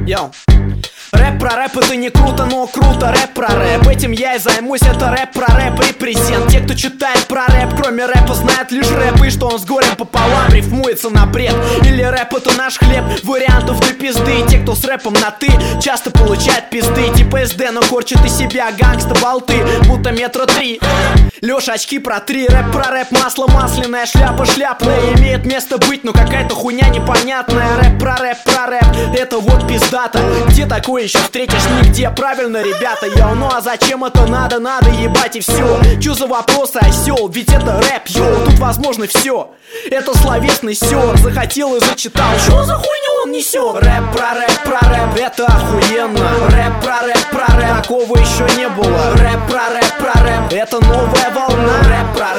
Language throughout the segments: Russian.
Йоу. Рэп про рэп, это не круто, но круто. Рэп про рэп, этим я и займусь. Это рэп про рэп и презент. Те, кто читает про рэп, кроме рэпа, знают лишь рэп. И что он с горем пополам рифмуется на бред. Или рэп это наш хлеб, вариантов до пизды. И те, кто с рэпом на ты, часто получают пизды. Типа СД, но корчит из себя гангста болты, будто метро 3. Лёша, очки протри. Рэп про рэп, масло масляное, шляпа шляпная. Имеет место быть, но какая-то хуйня непонятная. Рэп про рэп, это вот пиздата. Где такое еще встретишь? Нигде. Правильно, ребята, йоу. Ну а зачем это надо? Надо ебать и все. Чё за вопросы, осел? Ведь это рэп, йоу. Тут возможно все. Это словесный сёр. Захотел и зачитал. Чё за хуйню он несет? Рэп про рэп, это охуенно. Рэп про рэп, такого еще не было. Рэп про рэп, это новая волна. Рэп про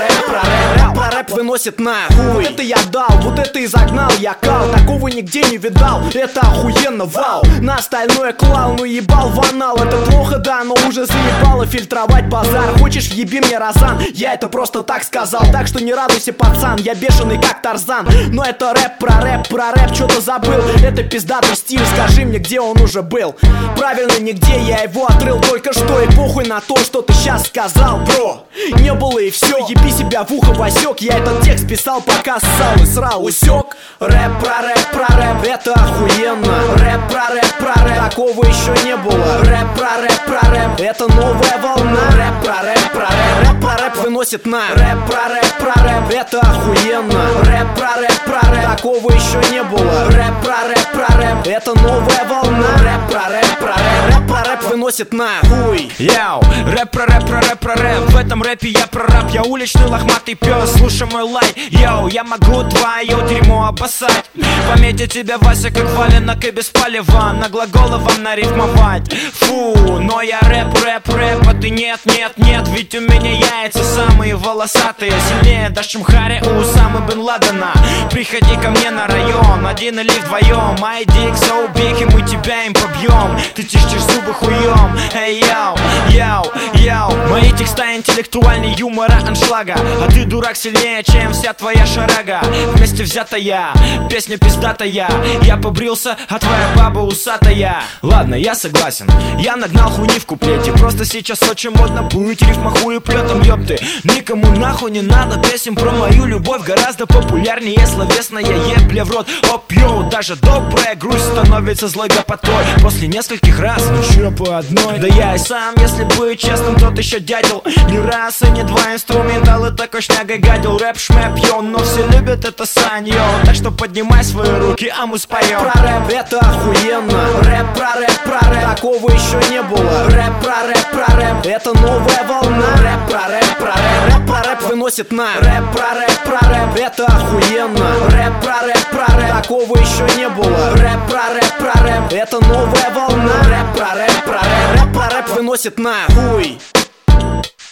рэп выносит нахуй. Вот это я дал, вот это и загнал я кал. Такого нигде не видал, это охуенно, вау. На остальное клал, ну ебал в анал. Это плохо, да, но уже заебало фильтровать базар. Хочешь, еби мне розан, я это просто так сказал. Так что не радуйся, пацан, я бешеный как Тарзан. Но это рэп про рэп, что-то забыл. Это пиздатый стиль, скажи мне, где он уже был. Правильно, нигде, я его отрыл только что. И похуй на то, что ты сейчас сказал, бро. Не было и все, еби себя в ухо, Васек. Я этот текст писал, пока ссал и срал, усек. Рэп про рэп, это охуенно. Рэп про рэп, такого еще не было. Рэп про рэп, это новая волна. Рэп про рэп выносит на. Рэп про рэп, это охуенно. Рэп про рэп, такого еще не было. Рэп про рэп, это новая волна. Рэп про рэп выносит на. Хуй. Йоу, рэп про рэп. В этом рэпе я прораб, я уличный лохматый пес. Слушай мой лай, йоу, я могу твое дерьмо обоссать. Пометить тебя, Вася, как валенок и без палева. На глаголы вам нарифмовать. Фу, но я рэп, а ты нет. Ведь у меня яйца самые волосатые. Сильнее даже, чем Харри у Усамы Бен Ладена. Приходи ко мне на район, один или вдвоем. My dick so big, и мы тебя им побьем. Ты чистишь зубы хуем. Эй, йоу. Мои текста интеллектуальнее юмора аншлага. А ты дурак сильнее, чем вся твоя шарага. Вместе взятая, песня пиздатая. Я побрился, а твоя баба усатая. Ладно, я согласен, я нагнал хуйни в куплете. Просто сейчас очень модно быть рифмохуеплетом, ёпты. Никому нахуй не надо песен про мою любовь. Гораздо популярнее словесная ебля в рот. Оп, йоу, даже добрая грусть становится злой гопотой после нескольких раз, ну чё по одной. Да я и сам, если быть честным, тот еще дятел. Не раз и не два инструменталы такой шнягой гадил. Рэп, шмэп, йоу, но все любят это сань, йоу. Так что поднимай свои руки, а мы споем. Про рэп, это охуенно. Рэп про рэп, такого еще не было. Рэп про рэп, это новая волна. Рэп про рэп выносит на. Рэп про рэп, это охуенно. Рэп про рэп, такого еще не было. Рэп про рэп, это новая волна. Рэп про рэп выносит на. Хуй.